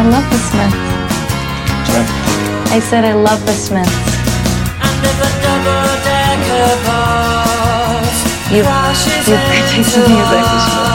I love the Smiths. Sorry? I said I love the Smiths. You've critiqued the music.